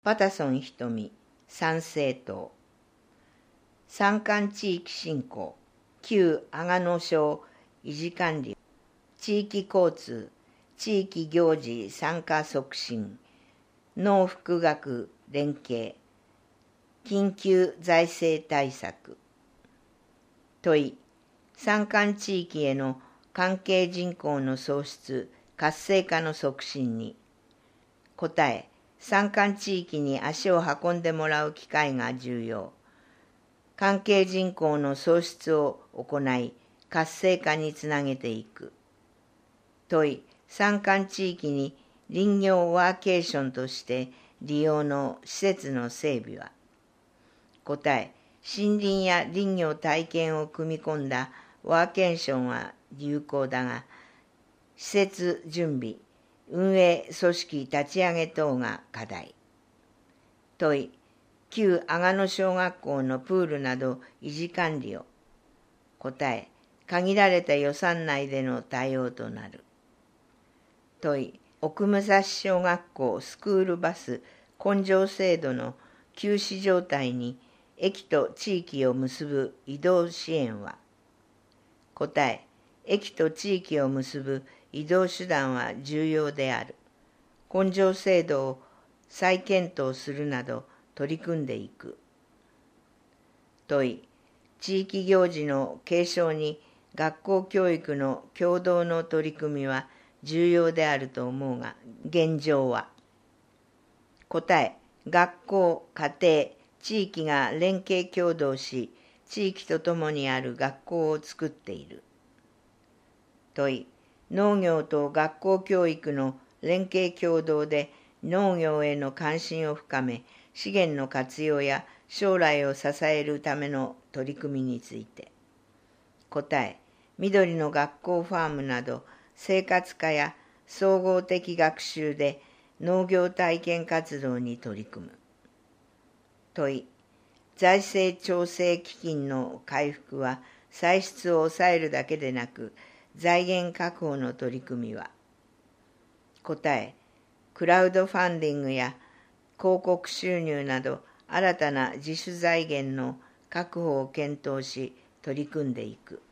パタソン瞳、参政党。山間地域振興、旧阿賀野省維持管理、地域交通、地域行事参加促進、農福学連携、緊急財政対策。問い、山間地域への関係人口の創出、活性化の促進に。答え、山間地域に足を運んでもらう機会が重要。関係人口の創出を行い、活性化につなげていく。問い、山間地域に林業ワーケーションとして利用の施設の整備は。答え、森林や林業体験を組み込んだワーケーションは有効だが、施設準備、運営組織立ち上げ等が課題。問い、旧阿賀野小学校のプールなど維持管理を。答え、限られた予算内での対応となる。問い、奥武蔵小学校スクールバス混乗制度の休止状態に駅と地域を結ぶ移動支援は。答え、駅と地域を結ぶ移動手段は重要である。混乗制度を再検討するなど取り組んでいく。問い、地域行事の継承に学校教育の共同の取り組みは重要であると思うが、現状は。答え、学校、家庭、地域が連携協働し、地域とともにある学校を作っている。問い、農業と学校教育の連携協働で農業への関心を深め、資源の活用や将来を支えるための取り組みについて。答え、緑の学校ファームなど生活科や総合的学習で農業体験活動に取り組む。問い、財政調整基金の回復は歳出を抑えるだけでなく、財源確保の取り組みは。答え、クラウドファンディングや広告収入など新たな自主財源の確保を検討し取り組んでいく。